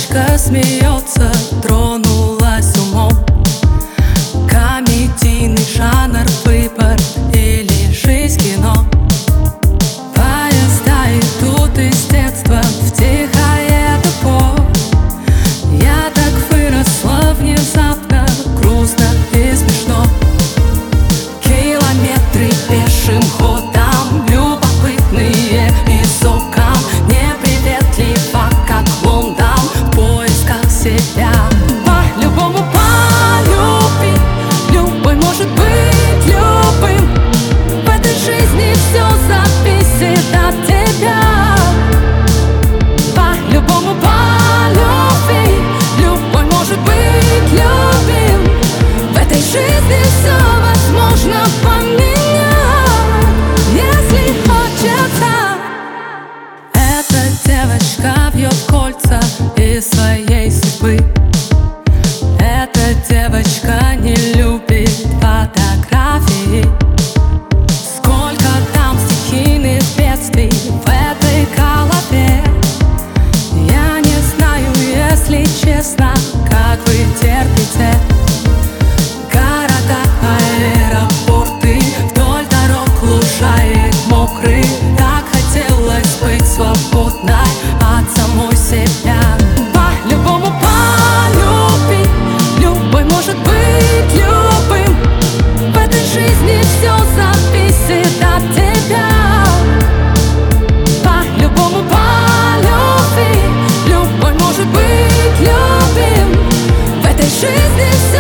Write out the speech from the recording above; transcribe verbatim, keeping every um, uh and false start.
девочка смеется, тронулась умом. Комедийный жанр, выбор или жизнь кино. Поезда идут из детства в тихое депо. Я так выросла внезапно, грустно и смешно. Километры пешим ходом, любопытные из окон, неприветливо, как в Лондон, в поисках себя. По-любому полюби, любой может быть любым. В этой жизни все зависит от тебя. По-любому полюби, любой может быть любим. В этой жизни все возможно поменять, если хочется. Эта девочка вьет кольца из своей судьбы. Эта девочка не любит фотографии. Сколько там стихийных бедствий в этой голове. Я не знаю, если честно, как вы терпите. Города, аэропорты, вдоль дорог лужаек мокрых. Так хотелось быть свободной от самой себя. По-любому полюби, любой может быть любым. В этой жизни все зависит от тебя. По-любому полюби, любой может быть любим. В этой жизни все